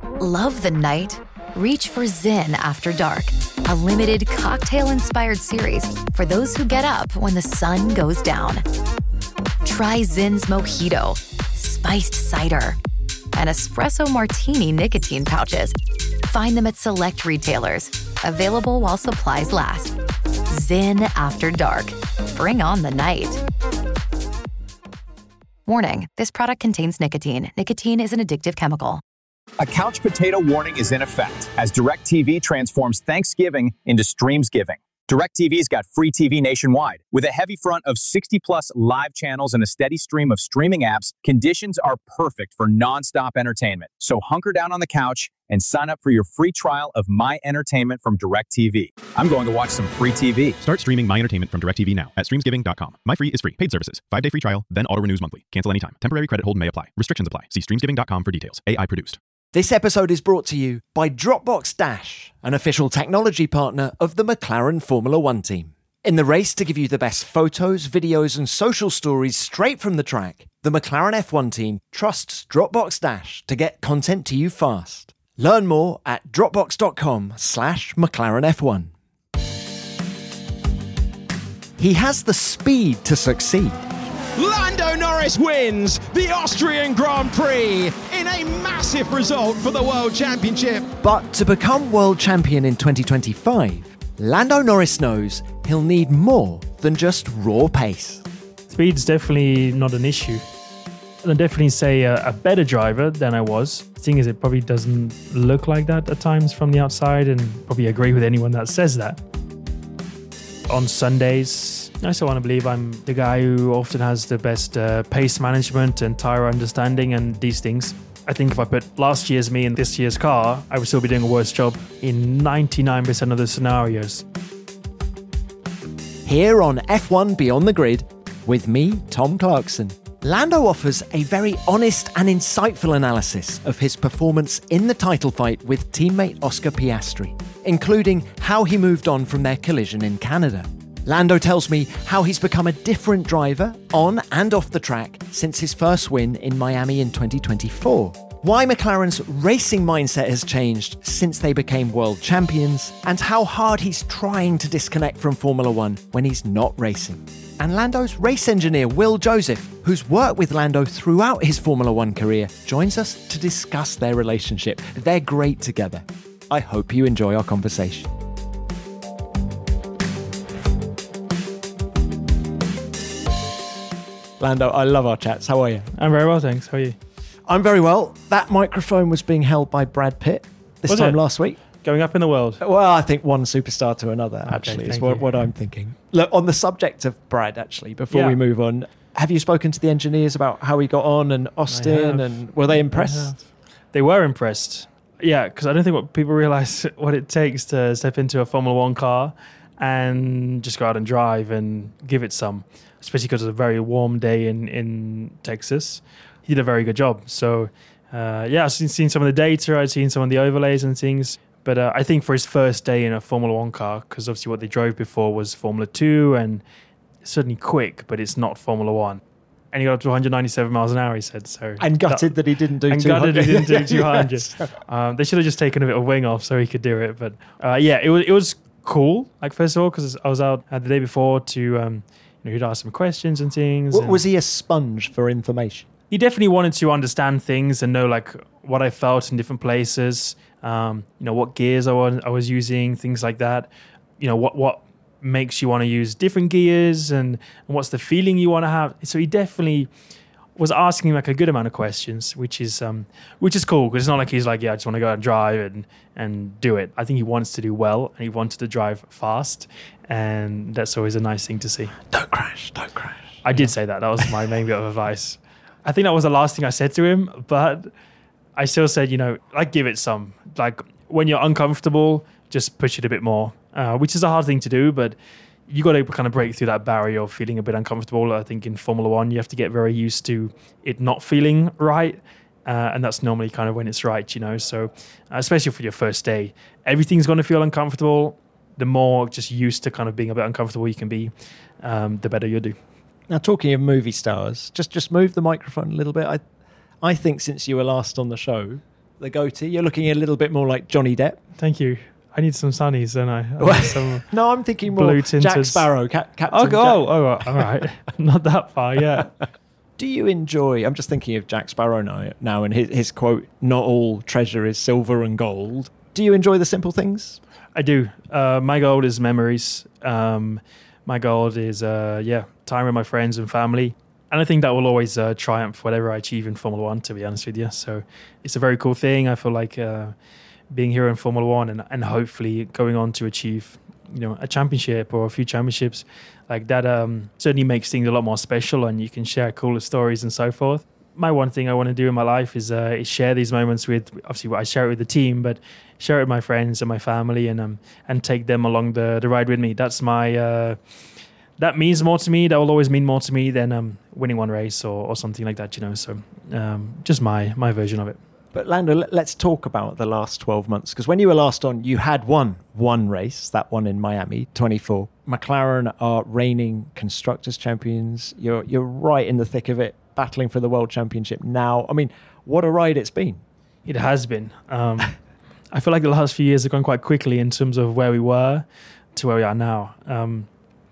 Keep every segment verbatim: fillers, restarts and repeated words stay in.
Love the night? Reach for Zyn After Dark, a limited cocktail-inspired series for those who get up when the sun goes down. Try Zyn's Mojito, spiced cider, and espresso martini nicotine pouches. Find them at select retailers. Available while supplies last. Zyn After Dark. Bring on the night. Warning, this product contains nicotine. Nicotine is an addictive chemical. A couch potato warning is in effect as DirecTV transforms Thanksgiving into Streamsgiving. DirecTV's got free T V nationwide. With a heavy front of sixty plus live channels and a steady stream of streaming apps, conditions are perfect for nonstop entertainment. So hunker down on the couch and sign up for your free trial of My Entertainment from DirecTV. I'm going to watch some free T V. Start streaming My Entertainment from DirecTV now at streamsgiving dot com. My Free is free. Paid services. Five-day free trial, then auto-renews monthly. Cancel anytime. Temporary credit hold may apply. Restrictions apply. See streamsgiving dot com for details. A I produced. This episode is brought to you by Dropbox Dash, an official technology partner of the McLaren Formula One team. In the race to give you the best photos, videos, and social stories straight from the track, the McLaren F one team trusts Dropbox Dash to get content to you fast. Learn more at dropbox dot com slash McLaren F one. He has the speed to succeed. Lando Norris wins the Austrian Grand Prix in a massive result for the World Championship. But to become world champion in twenty twenty-five, Lando Norris knows he'll need more than just raw pace. Speed's definitely not an issue. I'd definitely say a, a better driver than I was. The thing is, it probably doesn't look like that at times from the outside, and probably agree with anyone that says that. On Sundays, I still want to believe I'm the guy who often has the best uh, pace management and tyre understanding and these things. I think if I put last year's me in this year's car, I would still be doing a worse job in ninety-nine percent of the scenarios. Here on F one Beyond the Grid, with me, Tom Clarkson, Lando offers a very honest and insightful analysis of his performance in the title fight with teammate Oscar Piastri, including how he moved on from their collision in Canada. Lando tells me how he's become a different driver on and off the track since his first win in Miami in twenty twenty-four, why McLaren's racing mindset has changed since they became world champions, and how hard he's trying to disconnect from Formula One when he's not racing. And Lando's race engineer, Will Joseph, who's worked with Lando throughout his Formula One career, joins us to discuss their relationship. They're great together. I hope you enjoy our conversation. Lando, I love our chats. How are you? I'm very well, thanks. How are you? I'm very well. That microphone was being held by Brad Pitt this Was time it? last week. Going up in the world? Well, I think one superstar to another, Okay, actually, is thank what, you. what I'm thinking. Look, on the subject of Brad, actually, before Yeah. we move on, have you spoken to the engineers about how he got on and Austin, have. and were they impressed? They were impressed. Yeah, because I don't think what people realise what it takes to step into a Formula One car and just go out and drive and give it some, especially because it's a very warm day in, in Texas. He did a very good job. So, uh, yeah, I've seen, seen some of the data, I've seen some of the overlays and things. But uh, I think for his first day in a Formula One car, because obviously what they drove before was Formula Two, and it's certainly quick, but it's not Formula One. And he got up to one hundred ninety-seven miles an hour, he said. So And gutted that, that he didn't do and two hundred. gutted he didn't do two hundred. Yes. um, they should have just taken a bit of wing off so he could do it. But uh, yeah, it was it was cool. Like first of all, because I was out uh, the day before to um, you know, he'd ask some questions and things. W- and was he a sponge for information? He definitely wanted to understand things and know like what I felt in different places. Um, you know, what gears I was I was using, things like that. You know, what what makes you want to use different gears, and, and what's the feeling you want to have. So he definitely was asking like a good amount of questions, which is um, which is cool, because it's not like he's like, yeah, I just want to go out and drive and and do it. I think he wants to do well, and he wanted to drive fast, and that's always a nice thing to see. Don't crash, don't crash. I did say that. That was my main bit of advice. I think that was the last thing I said to him, but I still said, you know, like, give it some. Like, when you're uncomfortable, just push it a bit more, uh, which is a hard thing to do, but you got to kind of break through that barrier of feeling a bit uncomfortable. I think in Formula One, you have to get very used to it not feeling right, uh, and that's normally kind of when it's right, you know. So, uh, especially for your first day, everything's going to feel uncomfortable. The more just used to kind of being a bit uncomfortable you can be, um, the better you'll do. Now, talking of movie stars, just just move the microphone a little bit. I, I think since you were last on the show, the goatee. You're looking a little bit more like Johnny Depp. Thank you. I need some sunnies, don't I? I need some no, I'm thinking more blue Jack tinted- Sparrow, Cap- Captain Oh, Jack. oh, oh, all right. Not that far yet. Do you enjoy, I'm just thinking of Jack Sparrow now, now and his, his quote, not all treasure is silver and gold. Do you enjoy the simple things? I do. Uh, my goal is memories. Um, my goal is, uh, yeah, time with my friends and family. And I think that will always uh, triumph whatever I achieve in Formula One, to be honest with you. So it's a very cool thing. I feel like uh, being here in Formula One and, and hopefully going on to achieve, you know, a championship or a few championships like that um, certainly makes things a lot more special, and you can share cooler stories and so forth. My one thing I want to do in my life is, uh, is share these moments with, obviously I share it with the team, but share it with my friends and my family, and um, and take them along the, the ride with me. That's my, uh, that means more to me. That will always mean more to me than um, winning one race or, or something like that, you know. So um, just my my version of it. But Lando, let's talk about the last twelve months, because when you were last on, you had won one race, that one in Miami, twenty-four. McLaren are reigning constructors champions. You're you're right in the thick of it, battling for the world championship now. I mean, what a ride it's been. It has been. Um, I feel like the last few years have gone quite quickly in terms of where we were to where we are now. Um,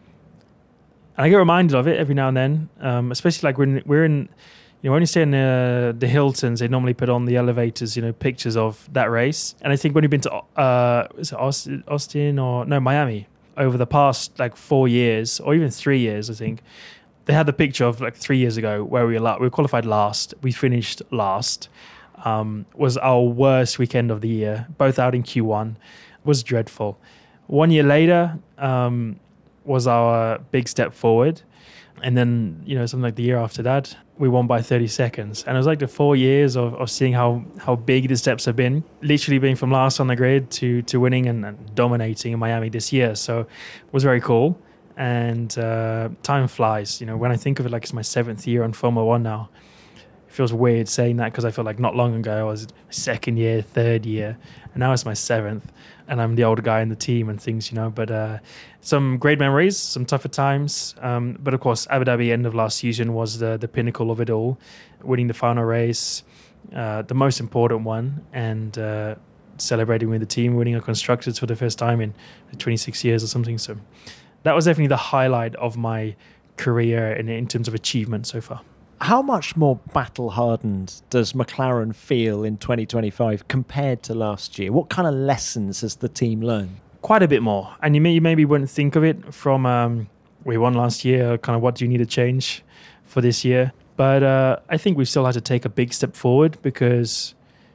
and I get reminded of it every now and then, um, especially like when we're in, you know, when you stay in the, the Hiltons, they normally put on the elevators, you know, pictures of that race. And I think when you've been to, uh, is it Austin, Austin or no, Miami, over the past like four years or even three years, I think, they had the picture of like three years ago where we were, la- we were qualified last. We finished last. Um, was our worst weekend of the year, both out in Q one. Was dreadful. One year later um, was our big step forward. And then, you know, something like the year after that, we won by thirty seconds. And it was like the four years of, of seeing how, how big the steps have been, literally being from last on the grid to, to winning and, and dominating in Miami this year. So it was very cool. And uh, time flies. You know, when I think of it like it's my seventh year on Formula One now, it feels weird saying that because I feel like not long ago I was second year, third year, and now it's my seventh. And I'm the older guy in the team and things, you know. But uh, some great memories, some tougher times. Um, but of course, Abu Dhabi end of last season was the the pinnacle of it all, winning the final race, uh, the most important one, and uh, celebrating with the team, winning a constructors for the first time in twenty-six years or something. So that was definitely the highlight of my career in, in terms of achievement so far. How much more battle-hardened does McLaren feel in twenty twenty-five compared to last year? What kind of lessons has the team learned? Quite a bit more. And you, may, you maybe wouldn't think of it from um, we won last year, kind of what do you need to change for this year? But uh, I think we've still had to take a big step forward because,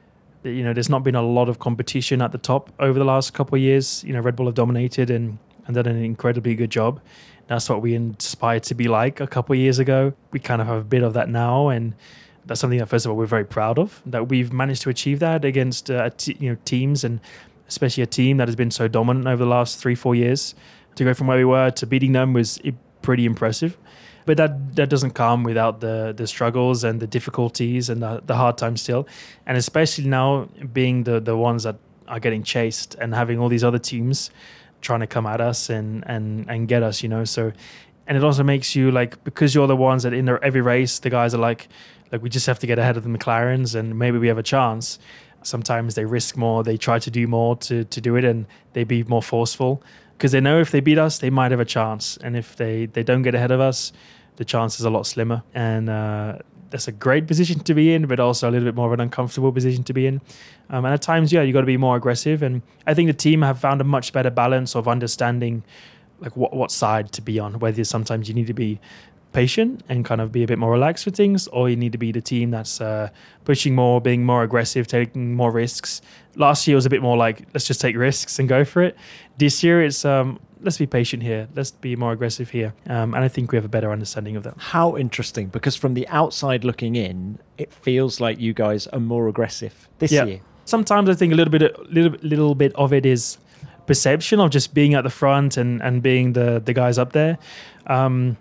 you know, there's not been a lot of competition at the top over the last couple of years. You know, Red Bull have dominated and, and done an incredibly good job. That's what we aspired to be like a couple of years ago. We kind of have a bit of that now, and that's something that, first of all, we're very proud of, that we've managed to achieve that against uh, t- you know teams, and especially a team that has been so dominant over the last three, four years. To go from where we were to beating them was pretty impressive. But that that doesn't come without the the struggles and the difficulties and the, the hard times still. And especially now being the, the ones that are getting chased and having all these other teams trying to come at us and, and, and get us, you know. So, and it also makes you like, because you're the ones that in their, every race, the guys are like, like we just have to get ahead of the McLarens and maybe we have a chance. Sometimes they risk more, they try to do more to, to do it, and they be more forceful because they know if they beat us, they might have a chance. And if they, they don't get ahead of us, the chance is a lot slimmer. And uh, that's a great position to be in, but also a little bit more of an uncomfortable position to be in. Um, and at times, yeah, you got to be more aggressive. And I think the team have found a much better balance of understanding like what, what side to be on, whether sometimes you need to be patient and kind of be a bit more relaxed with things, or you need to be the team that's uh, pushing more, being more aggressive, taking more risks. Last year was a bit more like, let's just take risks and go for it. This year, it's um, let's be patient here. Let's be more aggressive here. Um, and I think we have a better understanding of that. How interesting, because from the outside looking in, it feels like you guys are more aggressive this yeah. year. Sometimes I think a little bit, little, little bit of it is perception of just being at the front and, and being the, the guys up there. Um,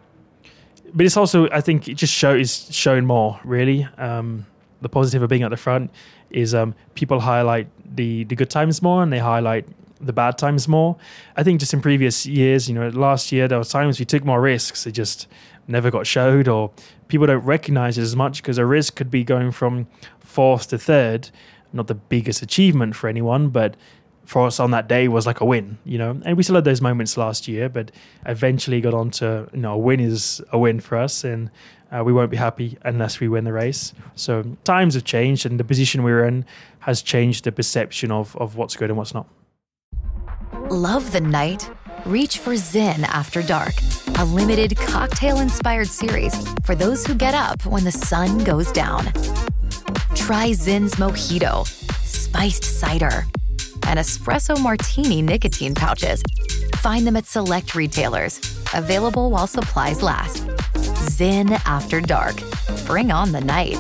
but it's also, I think it just show, is shown more, really. Um, the positive of being at the front is um, people highlight the, the good times more and they highlight the bad times more. I think just in previous years, you know, last year there were times we took more risks. It just never got showed, or people don't recognize it as much because a risk could be going from fourth to third not the biggest achievement for anyone, but for us on that day was like a win, you know. And we still had those moments last year, but eventually got on to, you know, a win is a win for us, and uh, we won't be happy unless we win the race. So times have changed, and the position we're in has changed the perception of, of what's good and what's not. Love the night? Reach for Zin After Dark, a limited cocktail-inspired series for those who get up when the sun goes down. Try Zin's Mojito, spiced cider, and espresso martini nicotine pouches. Find them at select retailers. Available while supplies last. Zin After Dark. Bring on the night.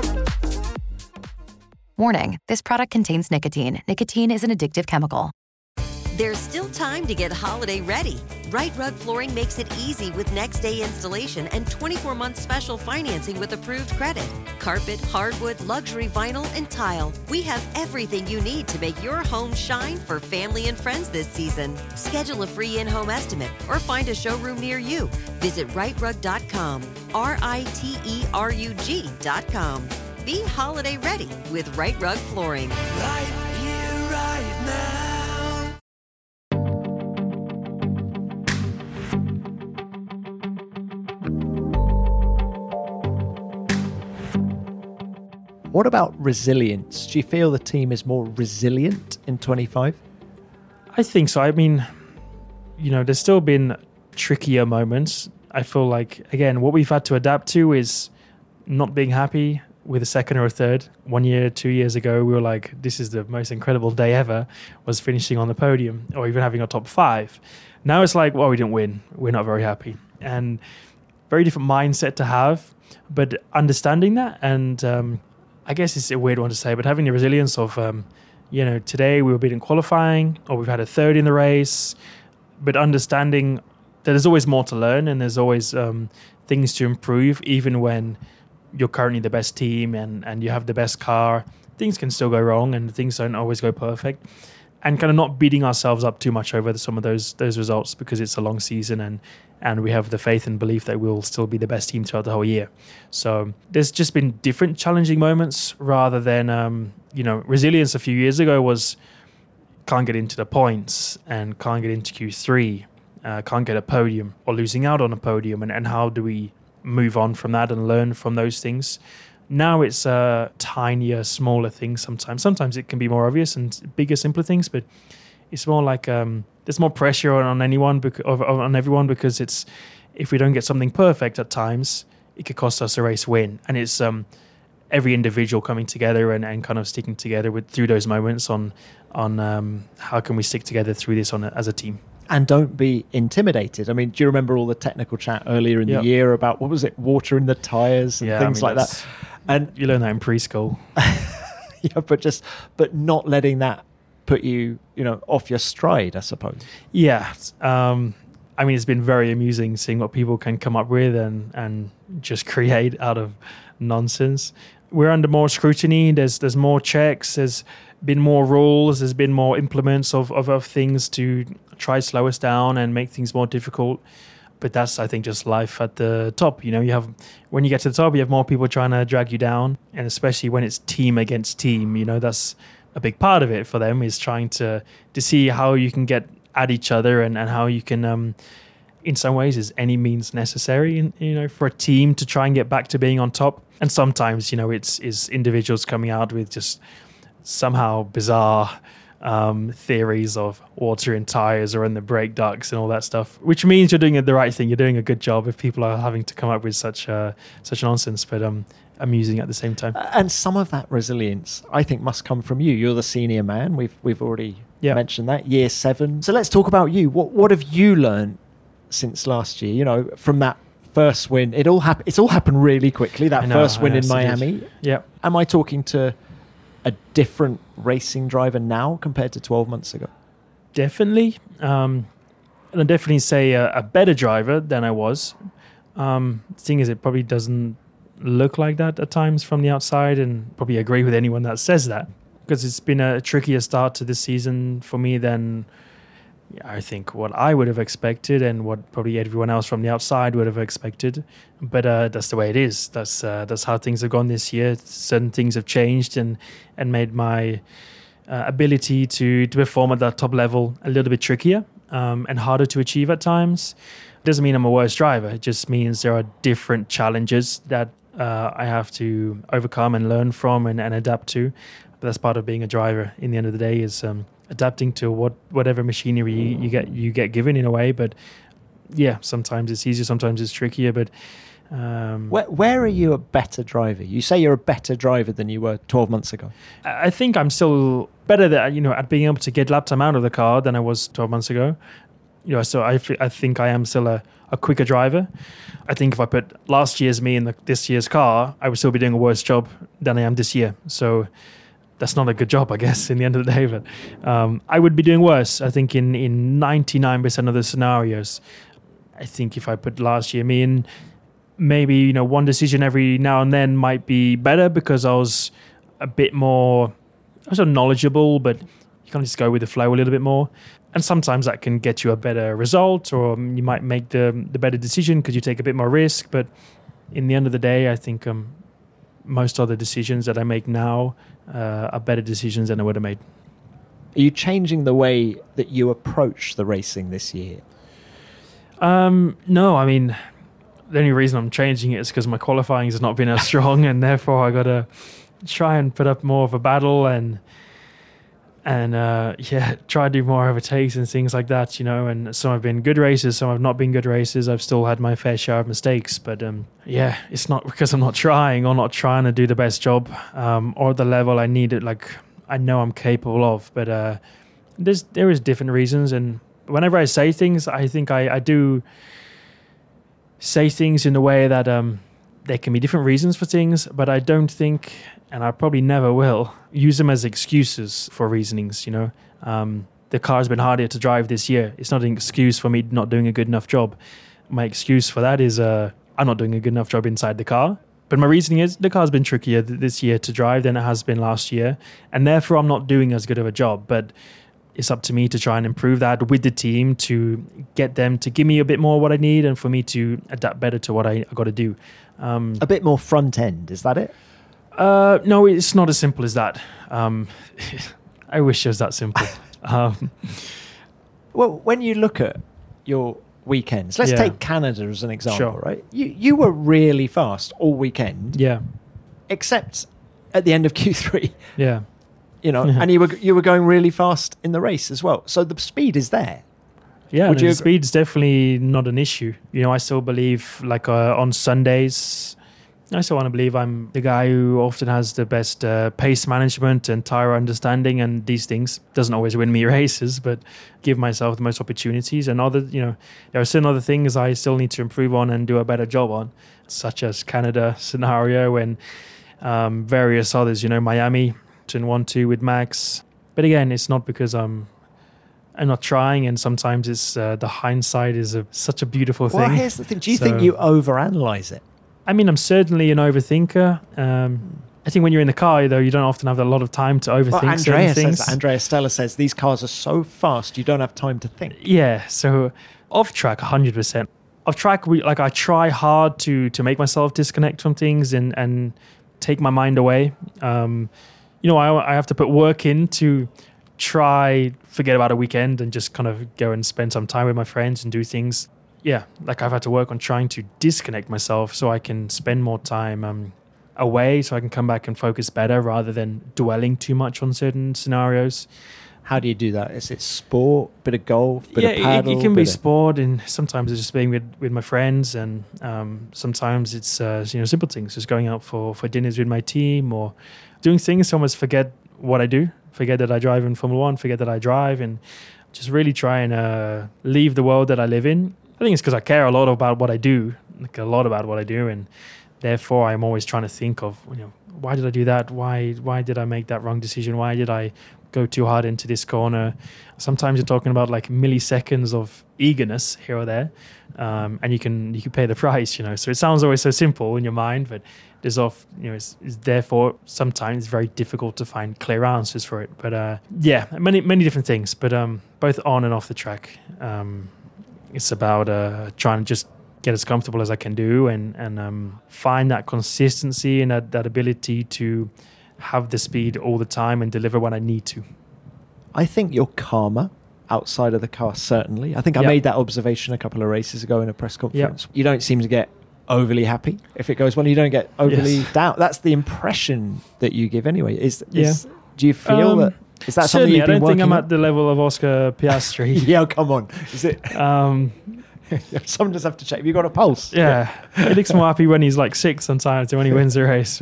Warning, this product contains nicotine. Nicotine is an addictive chemical. There's still time to get holiday ready. Right Rug Flooring makes it easy with next day installation and twenty-four month special financing with approved credit. Carpet, hardwood, luxury vinyl, and tile. We have everything you need to make your home shine for family and friends this season. Schedule a free in-home estimate or find a showroom near you. Visit right rug dot com, R I T E R U G dot com. Be holiday ready with Right Rug Flooring. Right here, right now. What about resilience? Do you feel the team is more resilient in twenty-five? I think so. I mean, you know, there's still been trickier moments. I feel like, again, what we've had to adapt to is not being happy with a second or a third. One year, two years ago, we were like, this is the most incredible day ever, was finishing on the podium or even having a top five. Now it's like, well, we didn't win. We're not very happy. And very different mindset to have, but understanding that, and um, I guess it's a weird one to say, but having the resilience of, um, you know, today we were beating qualifying, or we've had a third in the race, but understanding that there's always more to learn and there's always um, things to improve, even when you're currently the best team and, and you have the best car. Things can still go wrong and things don't always go perfect. And kind of not beating ourselves up too much over some of those those results, because it's a long season and and we have the faith and belief that we'll still be the best team throughout the whole year. So there's just been different challenging moments rather than, um, you know, resilience a few years ago was can't get into the points and can't get into Q three, uh, can't get a podium or losing out on a podium. And, and how do we move on from that and learn from those things? Now it's uh, tinier, smaller things sometimes. Sometimes it can be more obvious and bigger, simpler things, but it's more like um, there's more pressure on, on anyone, bec- on everyone, because it's if we don't get something perfect at times, it could cost us a race win. And it's um, every individual coming together and, and kind of sticking together with through those moments on on um, how can we stick together through this on a, as a team. And don't be intimidated. I mean, do you remember all the technical chat earlier in yep. the year about, what was it, water in the tyres and yeah, things I mean, like that? And you learn that in preschool. yeah, but just but not letting that put you, you know, off your stride, I suppose. Yeah. Um, I mean, it's been very amusing seeing what people can come up with and, and just create out of nonsense. We're under more scrutiny. There's there's more checks. There's been more rules. There's been more implements of, of, of things to try to slow us down and make things more difficult. But that's, I think, just life at the top. You know, you have when you get to the top, you have more people trying to drag you down, and especially when it's team against team. You know, that's a big part of it for them, is trying to to see how you can get at each other and, and how you can, um, in some ways, is any means necessary. In, you know, for a team to try and get back to being on top. And sometimes, you know, it's is individuals coming out with just somehow bizarre Um, theories of water in tires or in the brake ducts and all that stuff, which means you're doing the right thing. You're doing a good job if people are having to come up with such uh, such nonsense, but um, amusing at the same time. And some of that resilience, I think, must come from you. You're the senior man. We've we've already yeah. mentioned that. Year seven. So let's talk about you. What what have you learned since last year? You know, from that first win, it all happened. It's all happened really quickly. That know, first win in Miami. Yeah. Am I talking to a different racing driver now compared to twelve months ago? Definitely. Um, and I'd definitely say a, a better driver than I was. Um, the thing is, it probably doesn't look like that at times from the outside, and probably agree with anyone that says that, because it's been a trickier start to this season for me than I think what I would have expected and what probably everyone else from the outside would have expected. But uh, that's the way it is. That's uh, that's how things have gone this year. Certain things have changed and and made my uh, ability to to perform at that top level a little bit trickier um, and harder to achieve at times. Doesn't mean I'm a worse driver. It just means there are different challenges that uh, I have to overcome and learn from and, and adapt to. But that's part of being a driver. In the end of the day, is um, adapting to what whatever machinery you, you get you get given in a way. But yeah, sometimes it's easier, sometimes it's trickier. But um, where, where are you a better driver? You say you're a better driver than you were twelve months ago. I think I'm still better that you know at being able to get lap time out of the car than I was twelve months ago. You know, so I, f- I think I am still a, a quicker driver. I think if I put last year's me in the, this year's car, I would still be doing a worse job than I am this year. So that's not a good job, I guess, in the end of the day. But um, I would be doing worse, I think, in, in ninety-nine percent of the scenarios. I think if I put last year me in, maybe, you know, one decision every now and then might be better because I was a bit more, I was knowledgeable, but you kind of just go with the flow a little bit more. And sometimes that can get you a better result, or you might make the the better decision because you take a bit more risk. But in the end of the day, I think um, most of the decisions that I make now uh, are better decisions than I would have made. Are you changing the way that you approach the racing this year? Um, no, I mean, the only reason I'm changing it is because my qualifying has not been as strong, and therefore I got to try and put up more of a battle and and uh, yeah, try to do more overtakes and things like that, you know. And some have been good races, some have not been good races. I've still had my fair share of mistakes, but um, yeah, it's not because I'm not trying or not trying to do the best job um, or the level I need it. Like I know I'm capable of, but uh, there's there is different reasons. And whenever I say things, I think I, I do say things in a way that um, there can be different reasons for things, but I don't think, and I probably never will, use them as excuses for reasonings, you know. Um, the car's been harder to drive this year. It's not an excuse for me not doing a good enough job. My excuse for that is uh, I'm not doing a good enough job inside the car. But my reasoning is the car's been trickier th- this year to drive than it has been last year, and therefore I'm not doing as good of a job. But it's up to me to try and improve that with the team to get them to give me a bit more what I need and for me to adapt better to what I, I got to do. Um, a bit more front end, is that it? Uh, no, it's not as simple as that. Um, I wish it was that simple. um, well, when you look at your weekends, let's yeah. take Canada as an example, Sure. right? You you were really fast all weekend, yeah, except at the end of Q three. Yeah, you know, and you were you were going really fast in the race as well. So the speed is there. Yeah, Would no, you the speed's definitely not an issue. You know, I still believe, like uh, on Sundays, I still want to believe I'm the guy who often has the best uh, pace management and tire understanding and these things. Doesn't always win me races, but give myself the most opportunities. And other, you know, there are certain other things I still need to improve on and do a better job on, such as Canada scenario and um, various others. You know, Miami, turn one, two with Max. But again, it's not because I'm I'm not trying, and sometimes it's uh, the hindsight is a, such a beautiful thing. Well, here's the thing. Do you So- think you overanalyze it? I mean, I'm certainly an overthinker. Um, I think when you're in the car, though, you don't often have a lot of time to overthink Well, certain Andrea things. says, Andrea Stella says these cars are so fast you don't have time to think. Yeah, so off track, one hundred percent. Off track, we, like I try hard to to make myself disconnect from things and, and take my mind away. Um, you know, I, I have to put work in to try forget about a weekend and just kind of go and spend some time with my friends and do things. Yeah, like I've had to work on trying to disconnect myself so I can spend more time um, away so I can come back and focus better rather than dwelling too much on certain scenarios. How do you do that? Is it sport, bit of golf, bit yeah, of paddle? it, it can be bit of- sport, and sometimes it's just being with, with my friends, and um, sometimes it's uh, you know simple things, just going out for, for dinners with my team or doing things to almost forget what I do, forget that I drive in Formula One, forget that I drive, and just really try and uh, leave the world that I live in. I think it's because I care a lot about what I do, like a lot about what I do, and therefore, I'm always trying to think of, you know, why did I do that? Why why did I make that wrong decision? Why did I go too hard into this corner? Sometimes you're talking about like milliseconds of eagerness here or there, um, and you can you can pay the price, you know. So it sounds always so simple in your mind, but there's off, you know, it's, it's therefore sometimes very difficult to find clear answers for it. But uh, yeah, many many different things, but um, both on and off the track. Um, it's about uh, trying to just get as comfortable as I can do and and um, find that consistency and that, that ability to have the speed all the time and deliver when I need to. I think you're calmer outside of the car, certainly. I think I Yep. made that observation a couple of races ago in a press conference. Yep. You don't seem to get overly happy if it goes well. You don't get overly Yes. down. That's the impression that you give anyway. Is, is Yeah. Do you feel Um, that? Is that something Certainly, you've I been don't think working I'm on? at the level of Oscar Piastri. Yeah, come on. Is it? um, Someone does have to check. Have you got a pulse? yeah, he looks more happy when he's like sixth sometimes than when he wins the race.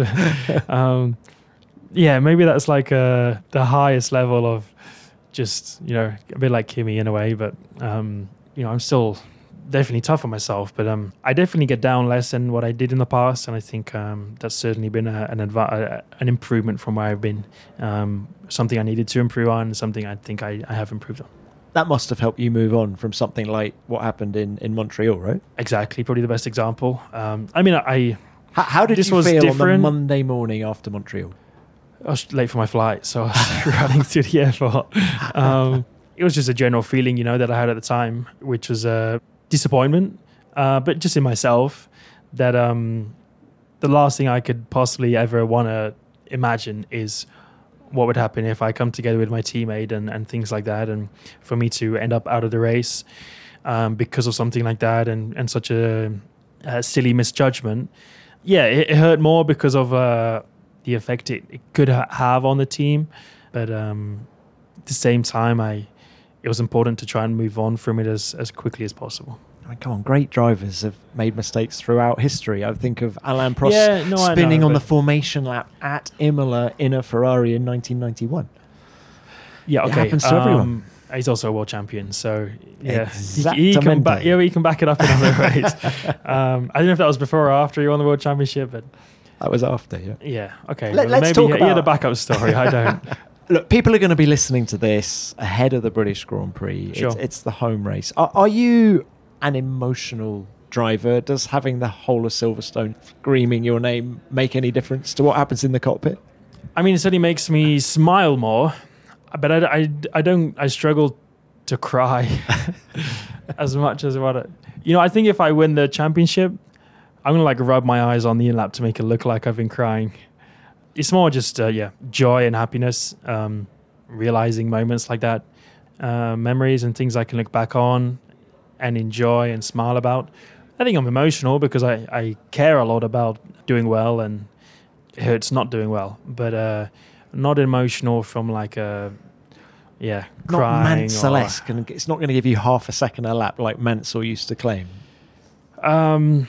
um, yeah, maybe that's like uh, the highest level of just, you know, a bit like Kimi in a way. But, um, you know, I'm still definitely tough on myself. But um, I definitely get down less than what I did in the past. And I think um, that's certainly been a, an, adva- a, an improvement from where I've been. Um, something I needed to improve on, something I think I, I have improved on. That must have helped you move on from something like what happened in, in Montreal, right? Exactly, probably the best example. Um, I mean, I How, how did This you was feel on the different. Monday morning after Montreal? I was late for my flight, so I was running to the airport. Um, it was just a general feeling, you know, that I had at the time, which was a disappointment, uh, but just in myself, that um, the last thing I could possibly ever want to imagine is what would happen if I come together with my teammate and, and things like that, and for me to end up out of the race um, because of something like that and, and such a, a silly misjudgment. Yeah, it, it hurt more because of uh, the effect it, it could ha- have on the team, but um, at the same time, I it was important to try and move on from it as, as quickly as possible. I mean, come on, great drivers have made mistakes throughout history. I think of Alain Prost Yeah, no, I spinning know, on the but- formation lap at Imola in a Ferrari in nineteen ninety-one. Yeah, It okay. happens to everyone. He's also a world champion, so yeah, Exactamente. he, he can back. Yeah, he can back it up in other ways. Um, I don't know if that was before or after he won the world championship, but That was after, yeah. yeah, okay. Let- well, let's maybe talk he, he had a about- backup story. I don't. Look, people are going to be listening to this ahead of the British Grand Prix. Sure. It's, it's the home race. Are, are you an emotional driver? Does having the whole of Silverstone screaming your name make any difference to what happens in the cockpit? I mean, it certainly makes me smile more, but I, I, I don't. I struggle to cry as much as what. I, you know, I think if I win the championship, I'm gonna like rub my eyes on the in-lap to make it look like I've been crying. It's more just uh, yeah, joy and happiness, um, realizing moments like that, uh, memories and things I can look back on and enjoy and smile about. I think I'm emotional because I, I care a lot about doing well, and it hurts not doing well, but uh, not emotional from like a yeah Not crying. Mansell-esque, and it's not going to give you half a second a lap like Mansell used to claim. Or, um,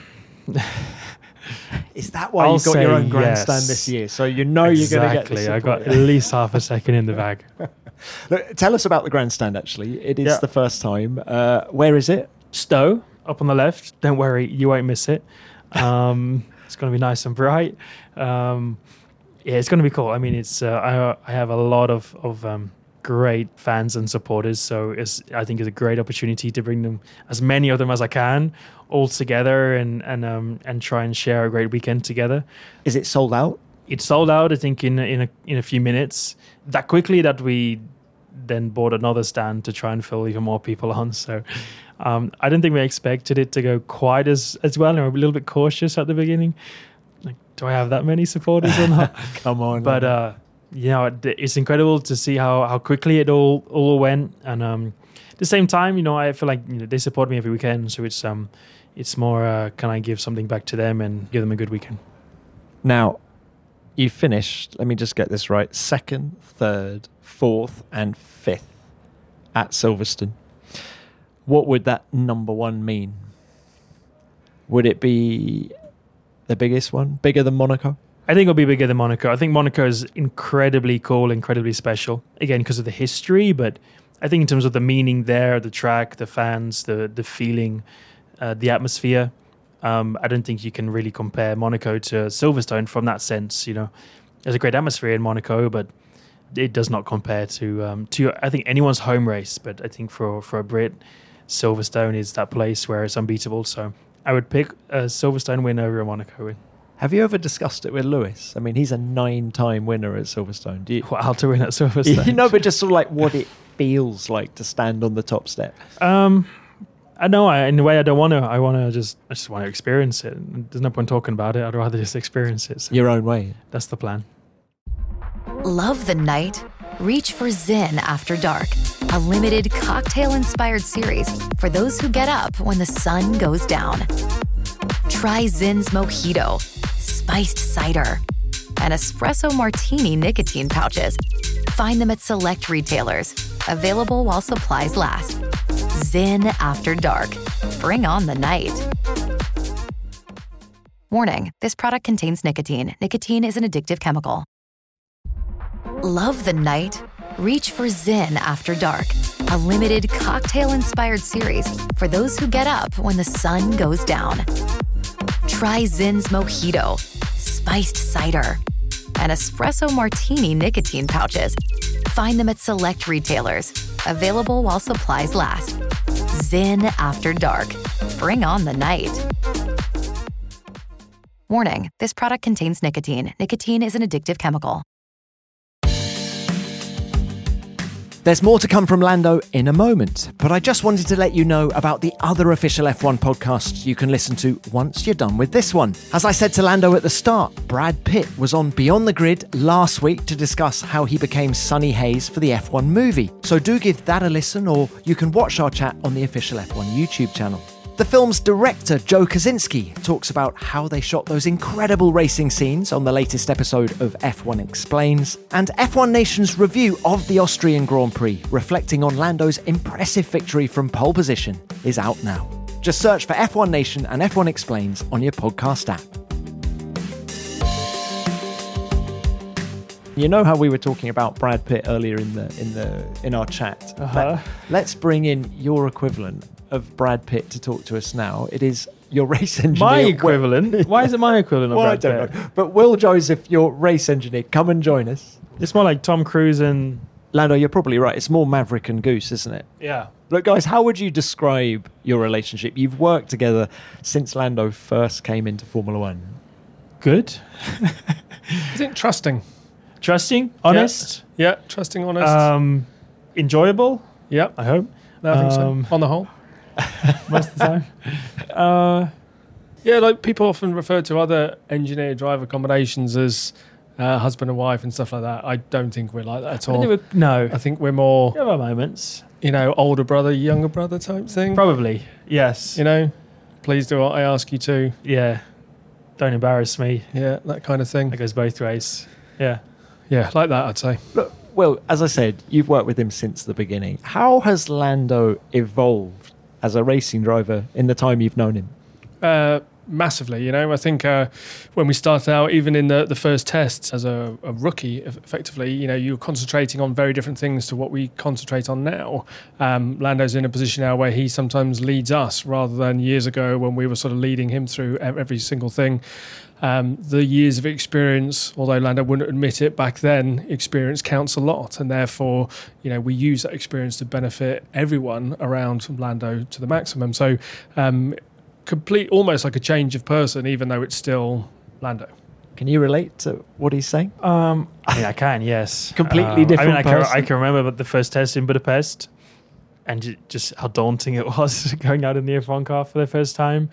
Is that why I'll you've got your say own grandstand yes. this year? So you know you're going to get exactly. the I got support. at least half a second in the bag. Look, tell us about the grandstand, actually. It is Yeah. the first time. Uh, where is it? Stowe up on the left. Don't worry, you won't miss it. Um, it's going to be nice and bright. Um, yeah, it's going to be cool. I mean, it's uh, I I have a lot of of um, great fans and supporters, so it's I think it's a great opportunity to bring them, as many of them as I can, all together and and um, and try and share a great weekend together. Is it sold out? It sold out, I think, in in a, in a few minutes, that quickly that we then bought another stand to try and fill even more people on. So um, I don't think we expected it to go quite as, as well. And we were a little bit cautious at the beginning. Like, do I have that many supporters or not? Come on. But uh, you know, it, it's incredible to see how, how quickly it all all went. And um, at the same time, you know, I feel like you know, they support me every weekend, so it's um, it's more uh, can I give something back to them and give them a good weekend. Now, you finished, let me just get this right, second, third, fourth, and fifth at Silverstone. What would that number one mean? Would it be the biggest one? Bigger than Monaco? I think it'll be bigger than Monaco. I think Monaco is incredibly cool, incredibly special. Again, because of the history, but I think in terms of the meaning there, the track, the fans, the the feeling, uh, the atmosphere, Um, I don't think you can really compare Monaco to Silverstone from that sense. You know, there's a great atmosphere in Monaco, but it does not compare to um, to I think anyone's home race. But I think for for a Brit, Silverstone is that place where it's unbeatable. So I would pick a Silverstone win over a Monaco win. Have you ever discussed it with Lewis? I mean, he's a nine-time winner at Silverstone. Do you? Well, how to win at Silverstone? You know, but just sort of like what it feels like to stand on the top step. Um, I know. I, in a way, I don't want to. I want to just. I just want to experience it. There's no point talking about it. I'd rather just experience it. So your own way. That's the plan. Love the night? Reach for Zin After Dark, a limited cocktail-inspired series for those who get up when the sun goes down. Try Zin's Mojito, spiced cider, and espresso martini nicotine pouches. Find them at select retailers. Available while supplies last. Zin After Dark. Bring on the night. Warning, this product contains nicotine. Nicotine is an addictive chemical. Love the night? Reach for Zin After Dark, a limited cocktail-inspired series for those who get up when the sun goes down. Try Zin's Mojito, spiced cider, and espresso martini nicotine pouches. Find them at select retailers. Available while supplies last. Zin After Dark. Bring on the night. Warning, this product contains nicotine. Nicotine is an addictive chemical. There's more to come from Lando in a moment, but I just wanted to let you know about the other official F one podcasts you can listen to once you're done with this one. As I said to Lando at the start, Brad Pitt was on Beyond the Grid last week to discuss how he became Sonny Hayes for the F one movie. So do give that a listen, or you can watch our chat on the official F one YouTube channel. The film's director, Joe Kosinski, talks about how they shot those incredible racing scenes on the latest episode of F one Explains, and F one Nation's review of the Austrian Grand Prix, reflecting on Lando's impressive victory from pole position, is out now. Just search for F one Nation and F one Explains on your podcast app. You know how we were talking about Brad Pitt earlier in the in the in our chat? Uh-huh. Let, let's bring in your equivalent of Brad Pitt to talk to us now. It is your race engineer. My equivalent? Why is it my equivalent of well, Brad I don't Pitt? know. But Will Joseph, your race engineer, come and join us. It's more like Tom Cruise and... Lando, you're probably right. It's more Maverick and Goose, isn't it? Yeah. Look, guys, how would you describe your relationship? You've worked together since Lando first came into Formula One. Good. I think trusting. Trusting? Honest? Yeah, yeah trusting, honest. Um, enjoyable? Yeah. I hope. No, I think Um, so. On the whole. Most of the time. Uh, yeah, like people often refer to other engineer-driver combinations as uh, husband and wife and stuff like that. I don't think we're like that at I all. think we're- no. I think we're more, There are moments. you know, older brother, younger brother type thing. Probably. Yes. You know, please do what I ask you to. Yeah. Don't embarrass me. Yeah, that kind of thing. That goes both ways. Yeah. Yeah, like that, I'd say. Look, well, as I said, you've worked with him since the beginning. How has Lando evolved as a racing driver in the time you've known him? Uh, massively, you know. I think uh, when we started out, even in the, the first tests as a, a rookie, eff- effectively, you know, you were concentrating on very different things to what we concentrate on now. Um, Lando's in a position now where he sometimes leads us rather than years ago when we were sort of leading him through ev- every single thing. Um, the years of experience, although Lando wouldn't admit it back then, experience counts a lot, and therefore, you know, we use that experience to benefit everyone around Lando to the maximum. So, um, complete, almost like a change of person, even though it's still Lando. Can you relate to what he's saying? Um, I mean, I can, yes. Completely Um, different I mean, I can, person. I can remember the first test in Budapest and ju- just how daunting it was going out in the F one car for the first time.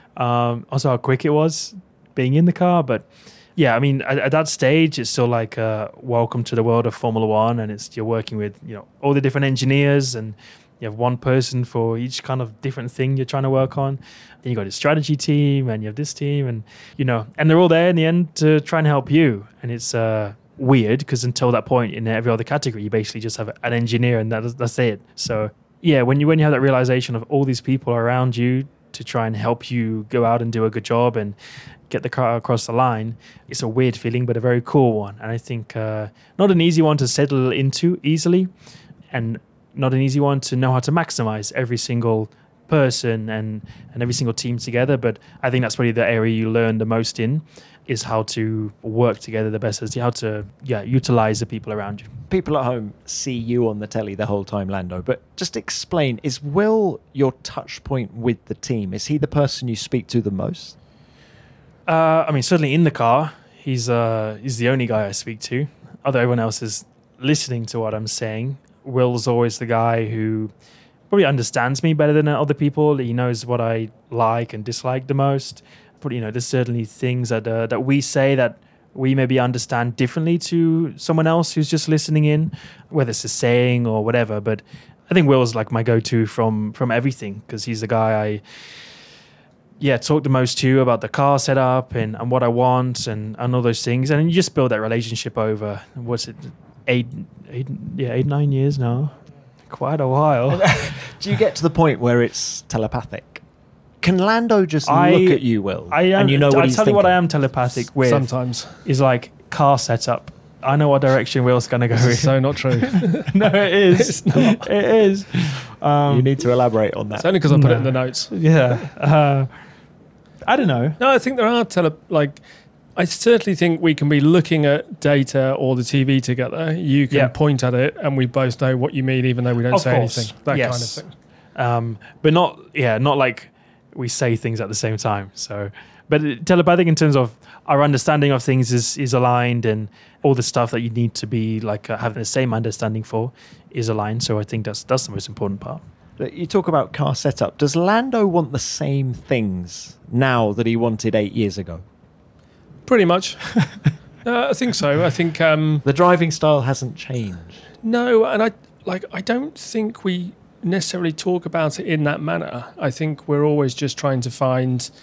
Um, also, how quick it was being in the car. But yeah, I mean, at, at that stage, it's still like uh, welcome to the world of Formula One, and it's you're working with you know all the different engineers, and you have one person for each kind of different thing you're trying to work on. Then you got a strategy team, and you have this team, and you know, and they're all there in the end to try and help you. And it's uh, weird because until that point in every other category, you basically just have an engineer, and that, that's it. So yeah, when you when you have that realization of all these people around you to try and help you go out and do a good job and get the car across the line, it's a weird feeling, but a very cool one. And I think uh, not an easy one to settle into easily, and not an easy one to know how to maximize every single person and, and every single team together. But I think that's probably the area you learn the most in, is how to work together the best, as how to yeah utilize the people around you. People at home see you on the telly the whole time, Lando, but just explain, is Will your touch point with the team? Is he the person you speak to the most? Uh, I mean, certainly in the car, he's uh, he's the only guy I speak to. Although everyone else is listening to what I'm saying, Will's always the guy who probably understands me better than other people. He knows what I like and dislike the most. But, you know, there's certainly things that uh, that we say that we maybe understand differently to someone else who's just listening in, whether it's a saying or whatever. But I think Will's like my go-to from from everything, because he's the guy I, yeah, talk the most to about the car setup and, and what I want and, and all those things. And you just build that relationship over, what's it, eight, eight, yeah, eight, nine years now. Quite a while. Do you get to the point where it's telepathic? Can Lando just I, look at you, Will, I am, and you know what I'll he's tell thinking? you what I am telepathic with. Sometimes. Is like car setup. I know what direction Will's going to go. This is so not true. No, it is. It's not. It is. Um, you need to elaborate on that. It's only because I put no. it in the notes. Yeah. Uh, I don't know. No, I think there are tele like. I certainly think we can be looking at data or the T V together. You can Yeah. point at it, and we both know what you mean, even though we don't Of say course. anything. That Yes. kind of thing. Um, but not, yeah, not like we say things at the same time. So, but telepathic in terms of our understanding of things is is aligned, and all the stuff that you need to be like uh, having the same understanding for is aligned. So I think that's that's the most important part. You talk about car setup. Does Lando want the same things now that he wanted eight years ago? Pretty much. No, I think so. I think um, The driving style hasn't changed. no, and I like. I don't think we necessarily talk about it in that manner. I think we're always just trying to find.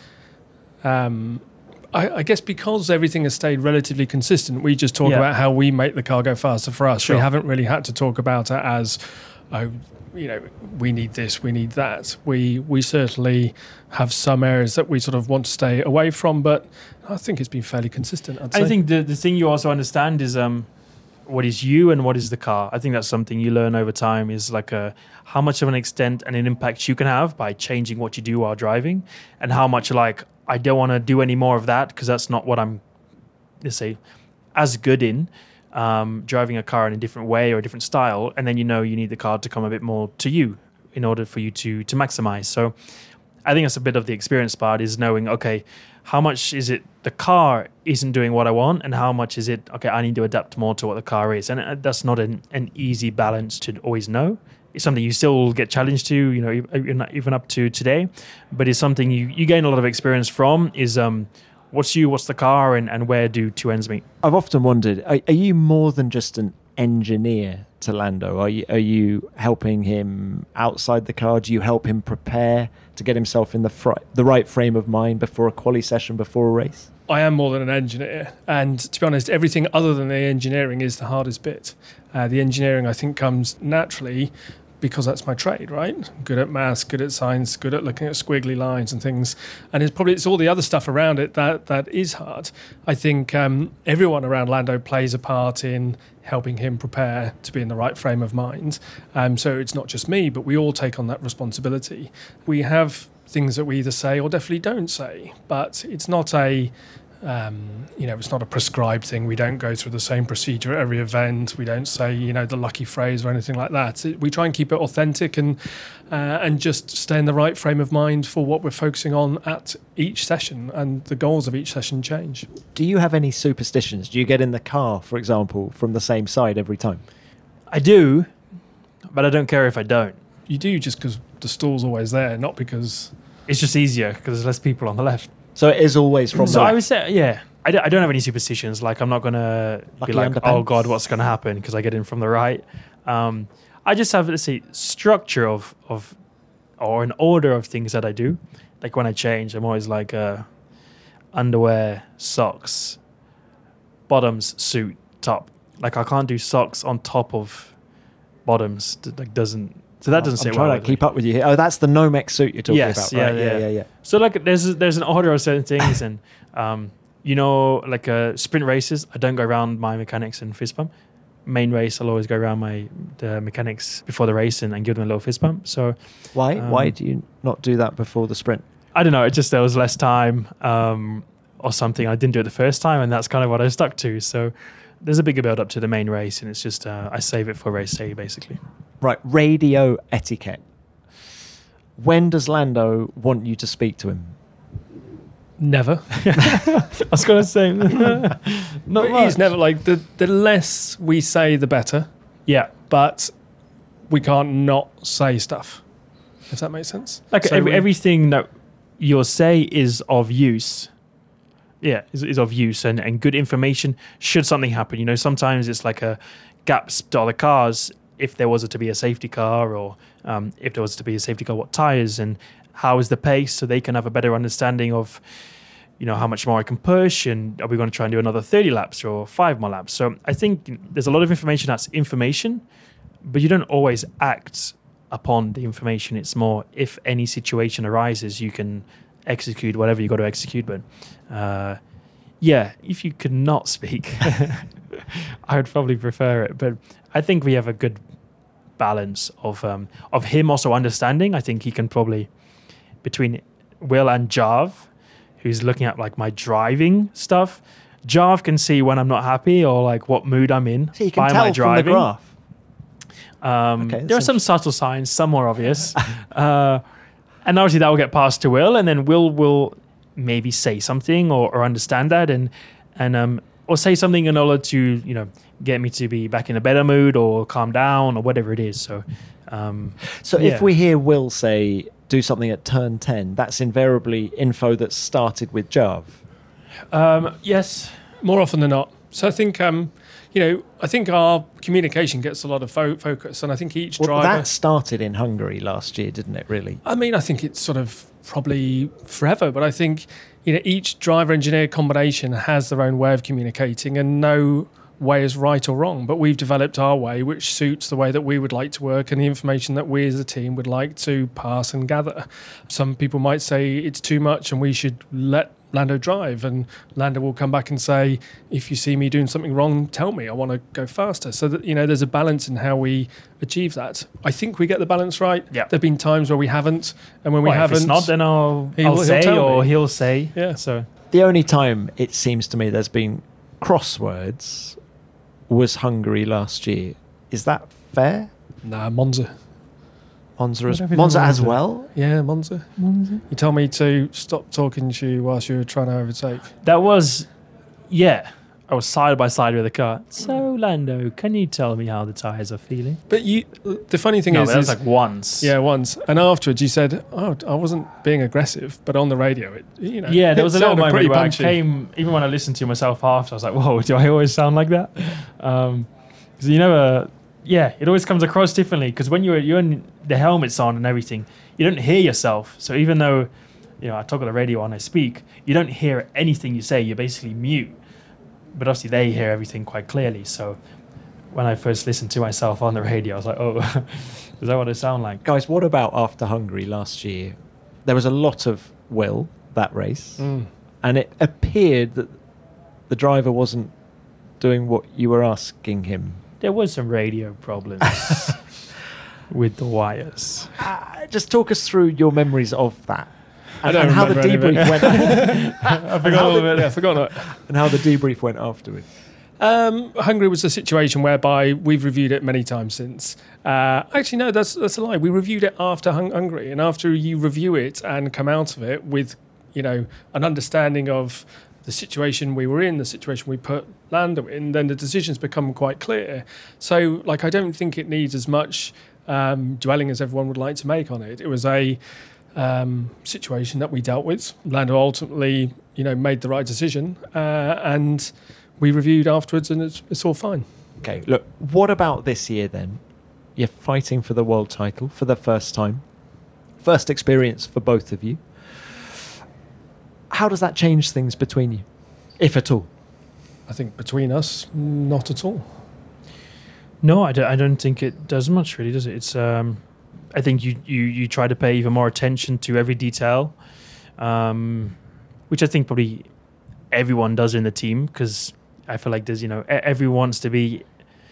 Um, I, I guess because everything has stayed relatively consistent, we just talk Yeah. about how we make the car go faster for us. Sure. We haven't really had to talk about it as, oh, you know, we need this, we need that. We we certainly have some areas that we sort of want to stay away from, but I think it's been fairly consistent. I'd say. I think the the thing you also understand is um, what is you and what is the car. I think that's something you learn over time, is like a, how much of an extent and an impact you can have by changing what you do while driving, and how much like I don't want to do any more of that because that's not what I'm, let's say, as good in. Um, driving a car in a different way or a different style, and then you know you need the car to come a bit more to you in order for you to to maximize. So I think that's a bit of the experience part, is knowing, okay, how much is it the car isn't doing what I want, and how much is it, okay, I need to adapt more to what the car is. And uh, that's not an, an easy balance to always know. It's something you still get challenged to, you know, even, even up to today, but it's something you, you gain a lot of experience from, is um, what's you, what's the car, and, and where do two ends meet? I've often wondered, are, are you more than just an engineer to Lando? Are you, are you helping him outside the car? Do you help him prepare to get himself in the fr- the right frame of mind before a quali session, before a race? I am more than an engineer, and to be honest, everything other than the engineering is the hardest bit. Uh, the engineering, I think, comes naturally because that's my trade, right? Good at maths, good at science, good at looking at squiggly lines and things. And it's probably it's all the other stuff around it that that is hard. I think um, everyone around Lando plays a part in helping him prepare to be in the right frame of mind. Um, so it's not just me, but we all take on that responsibility. We have things that we either say or definitely don't say, but it's not a Um, you know, it's not a prescribed thing. We don't go through the same procedure at every event. We don't say, you know, the lucky phrase or anything like that. It, we try and keep it authentic and uh, and just stay in the right frame of mind for what we're focusing on at each session, and the goals of each session change. Do you have any superstitions? Do you get in the car, for example, from the same side every time? I do, but I don't care if I don't. You do just because the stall's always there, not because... It's just easier because there's less people on the left. So it is always from So the I would say, yeah, I don't, I don't have any superstitions. Like, I'm not going to be Lucky like, underpants. oh, God, what's going to happen because I get in from the right. Um, I just have, let's say, structure of, of, or an order of things that I do. Like when I change, I'm always like uh, underwear, socks, bottoms, suit, top. Like I can't do socks on top of bottoms. That like doesn't... So that doesn't I'm sit trying well to with keep me. up with you here. Oh, that's the Nomex suit you're talking Yes, about, yeah, right? yeah. yeah, yeah, yeah. So like there's there's an order of certain things, and um, you know, like uh, sprint races, I don't go around my mechanics and fist bump. main race, I'll always go around my the mechanics before the race and, and give them a little fist bump. So Why? um, Why do you not do that before the sprint? I don't know. It just there was less time um, or something. I didn't do it the first time, and that's kind of what I stuck to. So there's a bigger build up to the main race, and it's just uh, I save it for race day, basically. Right, radio etiquette. When does Lando want you to speak to him? Never. I was going to say, not much. He's never like the the less we say, the better. Yeah, but we can't not say stuff. If that makes sense. Like So every, we- everything that you'll say is of use. Yeah, is, is of use and, and good information should something happen. You know, sometimes it's like a gaps to other cars. If there was to be a safety car, or um, if there was to be a safety car, what tires and how is the pace, so they can have a better understanding of, you know, how much more I can push, and are we going to try and do another thirty laps or five more laps? So I think there's a lot of information that's information, but you don't always act upon the information. It's more if any situation arises, you can execute whatever you got to execute. But uh, yeah, if you could not speak, I would probably prefer it. But I think we have a good balance of um, of him also understanding. I think he can probably, between Will and Jarv, who's looking at like my driving stuff, Jarv can see when I'm not happy or like what mood I'm in So you can by tell my from the driving. graph. Um, Okay, there are that's some subtle signs, some more obvious. uh, and obviously that will get passed to Will, and then Will will maybe say something or, or understand that and and um or say something in order to, you know, get me to be back in a better mood or calm down or whatever it is. So um, So yeah. if we hear Will say, do something at turn ten, that's invariably info that's started with Jarv. Um, yes. More often than not. So I think, um, you know, I think our communication gets a lot of fo- focus, and I think each Well, driver. that started in Hungary last year, didn't it, really? I mean, I think it's sort of probably forever, but I think, you know, each driver engineer combination has their own way of communicating, and no way is right or wrong. But we've developed our way, which suits the way that we would like to work and the information that we as a team would like to pass and gather. Some people might say it's too much and we should let Lando drive, and Lando will come back and say, if you see me doing something wrong, tell me, I want to go faster. So that, you know, there's a balance in how we achieve that. I think we get the balance right. Yeah. There've been times where we haven't, and when we Well, haven't, if it's not, then I'll, He'll- I'll he'll say tell or me. he'll say. Yeah. So The only time it seems to me there's been crosswords was Hungary last year. Is that fair? nah, Monza. Monza as, What have we done Monza as Monza? well? Yeah, Monza. Monza. You told me to stop talking to you whilst you were trying to overtake. That was, yeah. I was side by side with the car. So Lando, can you tell me how the tires are feeling? But you, the funny thing No, is, that was is like once. yeah, once, and afterwards you said, "Oh, I wasn't being aggressive," but on the radio, it, you know, Yeah, there it was a little sounded moment pretty where I punchy. came, even when I listened to myself after, I was like, whoa, do I always sound like that? Um, because you never, yeah, it always comes across differently. Because when you're, you're in the helmets on and everything, you don't hear yourself. So even though, you know, I talk on the radio and I speak, you don't hear anything you say. You're basically mute. But obviously they hear everything quite clearly. So when I first listened to myself on the radio, I was like, oh, is that what I sound like? Guys, what about after Hungary last year? There was a lot of Will, that race, Mm. and it appeared that the driver wasn't doing what you were asking him. There was some radio problems with the wires. Uh, just talk us through your memories of that. I And, don't and how the remember any of debrief it. went I forgot all of it. Yeah, I forgot it. and how the debrief went afterwards. Um, Hungary was a situation whereby we've reviewed it many times since. Uh, actually, no, that's that's a lie. We reviewed it after Hung- Hungary, and after you review it and come out of it with, you know, an understanding of the situation we were in, the situation we put Lando in, then the decisions become quite clear. So, like, I don't think it needs as much um, dwelling as everyone would like to make on it. It was a um, situation that we dealt with. Lando ultimately, you know, made the right decision, uh, and we reviewed afterwards, and it's, it's all fine. Okay, look, what about this year then? You're fighting for the world title for the first time. First experience for both of you. How does that change things between you, if at all? I think between us, not at all. No, I don't, I don't think it does much, really, does it? It's, um, I think you, you, you try to pay even more attention to every detail, um, which I think probably everyone does in the team, because I feel like there's, you know, e- everyone wants to be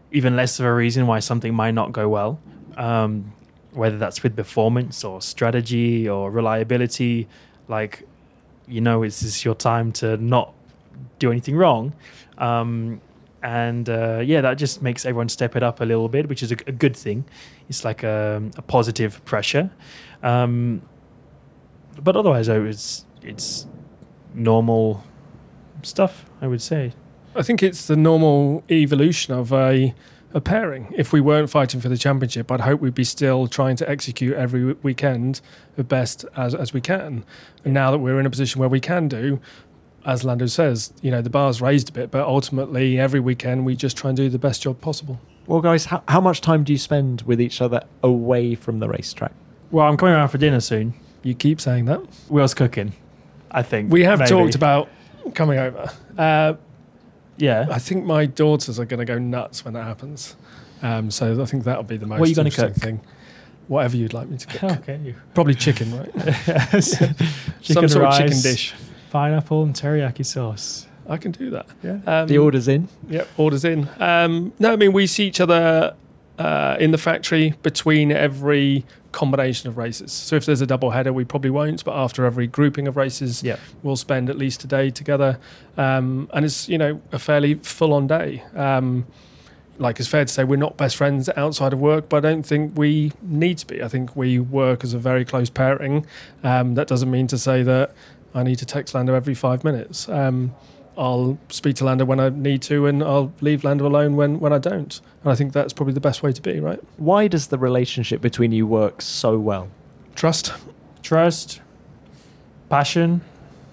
even less of a reason why something might not go well. Um, whether that's with performance or strategy or reliability, like, you know, it's just your time to not do anything wrong. Um, and uh, yeah, that just makes everyone step it up a little bit, which is a, a good thing. It's like a, a positive pressure. Um, but otherwise, though, it's, it's normal stuff, I would say. I think it's the normal evolution of a a pairing. If we weren't fighting for the championship, I'd hope we'd be still trying to execute every weekend the best as, as we can. And now that we're in a position where we can do, as Lando says, you know, the bar's raised a bit, but ultimately every weekend we just try and do the best job possible. Well, guys, how, how much time do you spend with each other away from the racetrack? Well, I'm coming around for dinner soon. You keep saying that. Will's cooking, I think. We have maybe. talked about coming over. Uh, Yeah. I think my daughters are going to go nuts when that happens. Um, so I think that'll be the most What are you gonna interesting cook? thing. Whatever you'd like me to cook. Okay. Probably chicken, right? Chicken Some sort rice, of chicken dish. Pineapple and teriyaki sauce. I can do that. Yeah. Um, The order's in. Yep, orders in. Um, no, I mean, we see each other uh, in the factory between every combination of races. So if there's a double header, we probably won't, but after every grouping of races, Yeah. we'll spend at least a day together. Um, and it's, you know, a fairly full-on day. Um, like, it's fair to say we're not best friends outside of work, but I don't think we need to be. I think we work as a very close pairing. Um, that doesn't mean to say that I need to text Lando every five minutes. Um, I'll speak to Lando when I need to, and I'll leave Lando alone when, when I don't. And I think that's probably the best way to be, right? Why does the relationship between you work so well? Trust. Trust, passion,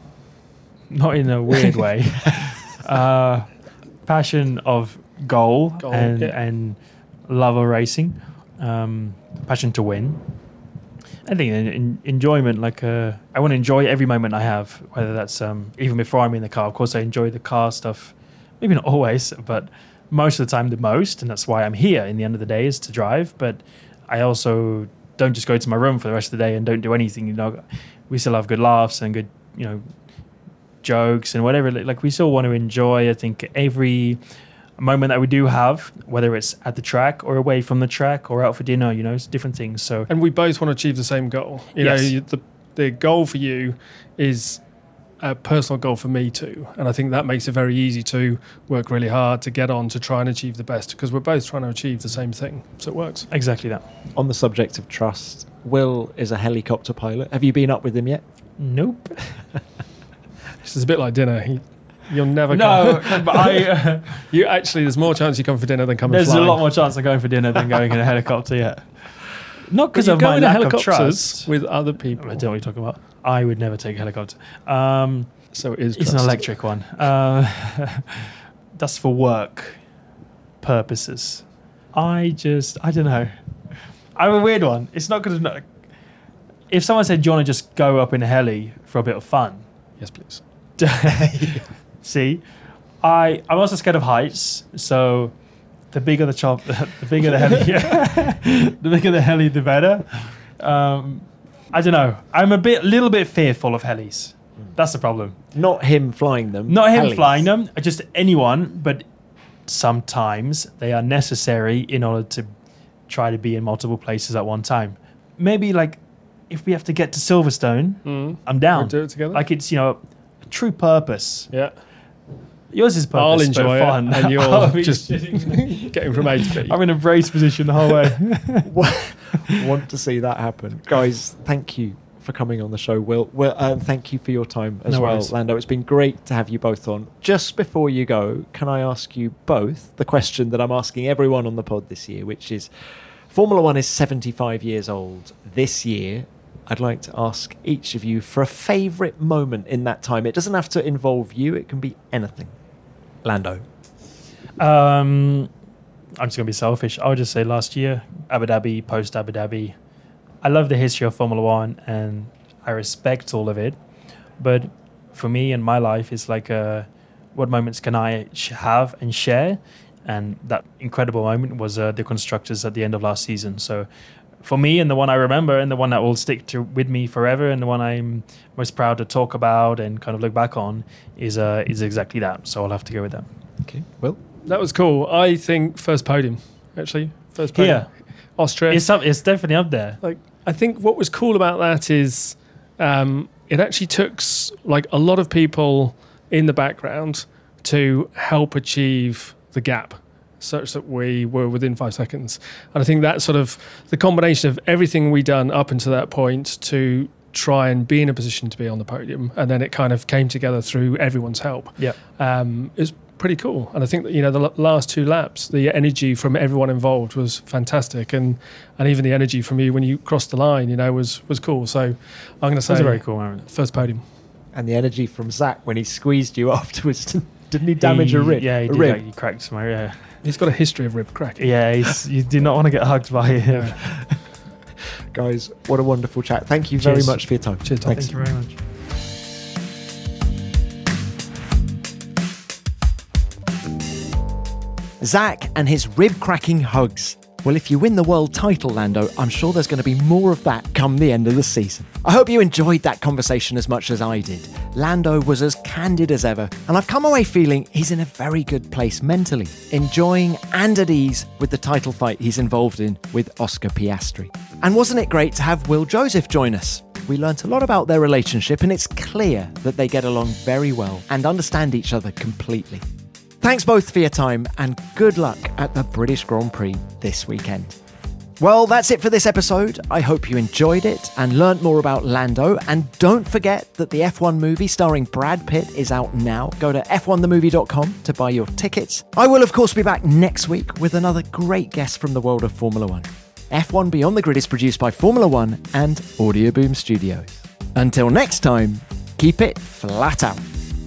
not in a weird way. Uh, passion of goal, Goal, and, yeah. and love of racing. Um, passion to win. I think en- en- enjoyment, like uh, I want to enjoy every moment I have, whether that's um, even before I'm in the car. Of course, I enjoy the car stuff, maybe not always, but most of the time the most, and that's why I'm here in the end of the day, is to drive. But I also don't just go to my room for the rest of the day and don't do anything. You know, we still have good laughs and good, you know, jokes and whatever. Like, we still want to enjoy, I think, every moment that we do have, whether it's at the track or away from the track or out for dinner. You know, it's different things. So, And we both want to achieve the same goal. You Yes. know, you, the the goal for you is a personal goal for me too. And I think that makes it very easy to work really hard to get on to try and achieve the best, because we're both trying to achieve the same thing. So it works. exactly that. On the subject of trust, Will is a helicopter pilot. Have you been up with him yet? Nope. This is a bit like dinner. He, you'll never No, come. but I. Uh, You actually, there's more chance you come for dinner than come There's flying. a lot more chance of going for dinner than going in a helicopter. Yeah, not But because you of go my in lack of helicopters trust. with other people. I don't know what you're talking about. I would never take a helicopter. Um, So it is it's trust. an electric one. Uh, that's for work purposes. I just, I don't know. I'm a weird one. It's not because of. If someone said, "Do you want to just go up in a heli for a bit of fun?" Yes, please. See, I I'm also scared of heights. So the bigger the chop, the bigger the heli, the bigger the heli, the better. Um, I don't know. I'm a bit, little bit fearful of helis. That's the problem. Not him flying them. Not him helis. flying them, just anyone. But sometimes they are necessary in order to try to be in multiple places at one time. Maybe like if we have to get to Silverstone, Mm. I'm down. We'll do it together. Like it's, you know, a true purpose. Yeah. Yours is purpose, I'll but enjoy fun. it, and you're I'll be just sitting- getting from A to B. I'm in a brace position the whole way. Want to see that happen. Guys, thank you for coming on the show, Will. Will, um, thank you for your time as No well, worries. Lando. It's been great to have you both on. Just before you go, can I ask you both the question that I'm asking everyone on the pod this year, which is, Formula One is seventy-five years old this year. I'd like to ask each of you for a favourite moment in that time. It doesn't have to involve you. It can be anything. Lando. Um, I'm just going to be selfish. I would just say last year, Abu Dhabi, post Abu Dhabi. I love the history of Formula One and I respect all of it. But for me in my life, it's like, uh, what moments can I sh- have and share? And that incredible moment was uh, the constructors at the end of last season. So for me, and the one I remember, and the one that will stick to with me forever, and the one I'm most proud to talk about and kind of look back on, is uh, is exactly that. So I'll have to go with that. Okay, Will? That was cool. I think first podium, actually. First podium. Yeah. Austria. It's, up, it's definitely up there. Like, I think what was cool about that is um, it actually took s- like a lot of people in the background to help achieve the gap such that we were within five seconds. And I think that sort of the combination of everything we done up until that point to try and be in a position to be on the podium, and then it kind of came together through everyone's help. Yeah. Um, is pretty cool. And I think that, you know, the l- last two laps, the energy from everyone involved was fantastic, and and even the energy from you when you crossed the line, you know, was was cool. So I'm going to say It was a very cool moment. First podium. And the energy from Zach when he squeezed you afterwards. Didn't he damage he, a rib? Yeah, he a did. rib. Like, he cracked my yeah. He's got a history of rib cracking. Yeah, he's, you do not want to get hugged by him. Guys, what a wonderful chat. Thank you very Cheers. much for your time. Cheers, Tom. Thanks. Thank you very much. Zach and his rib-cracking hugs. Well, if you win the world title, Lando, I'm sure there's going to be more of that come the end of the season. I hope you enjoyed that conversation as much as I did. Lando was as candid as ever, and I've come away feeling he's in a very good place mentally, enjoying and at ease with the title fight he's involved in with Oscar Piastri. And wasn't it great to have Will Joseph join us? We learnt a lot about their relationship, and it's clear that they get along very well and understand each other completely. Thanks both for your time, and good luck at the British Grand Prix this weekend. Well, that's it for this episode. I hope you enjoyed it and learnt more about Lando. And don't forget that the F one movie starring Brad Pitt is out now. Go to f one the movie dot com to buy your tickets. I will, of course, be back next week with another great guest from the world of Formula One. F one Beyond the Grid is produced by Formula One and Audio Boom Studios. Until next time, keep it flat out.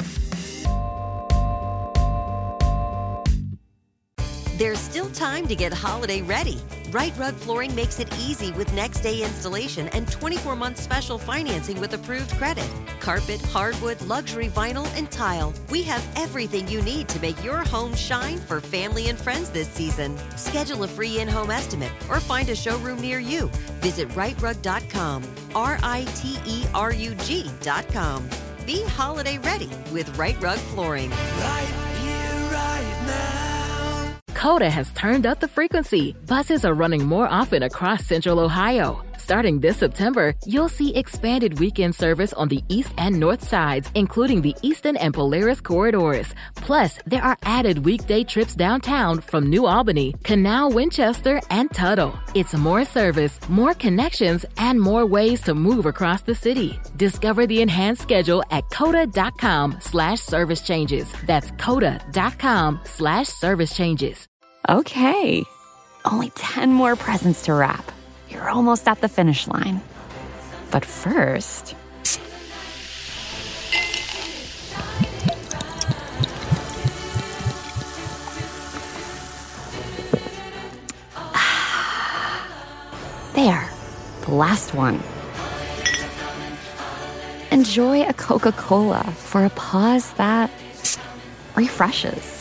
There's still time to get holiday ready. Right Rug Flooring makes it easy with next day installation and twenty-four month special financing with approved credit. Carpet, hardwood, luxury vinyl, and tile. We have everything you need to make your home shine for family and friends this season. Schedule a free in-home estimate or find a showroom near you. Visit right rug dot com, R I T E R U G dot com. Be holiday ready with Right Rug Flooring. Right here, right now. Coda has turned up the frequency. Buses are running more often across Central Ohio. Starting this September, you'll see expanded weekend service on the east and north sides, including the Eastern and Polaris corridors. Plus, there are added weekday trips downtown from New Albany, Canal, Winchester, and Tuttle. It's more service, more connections, and more ways to move across the city. Discover the enhanced schedule at coda.com slash service changes. That's coda.com slash service changes. Okay, only ten more presents to wrap. You're almost at the finish line. But first... there, the last one. Enjoy a Coca-Cola for a pause that refreshes.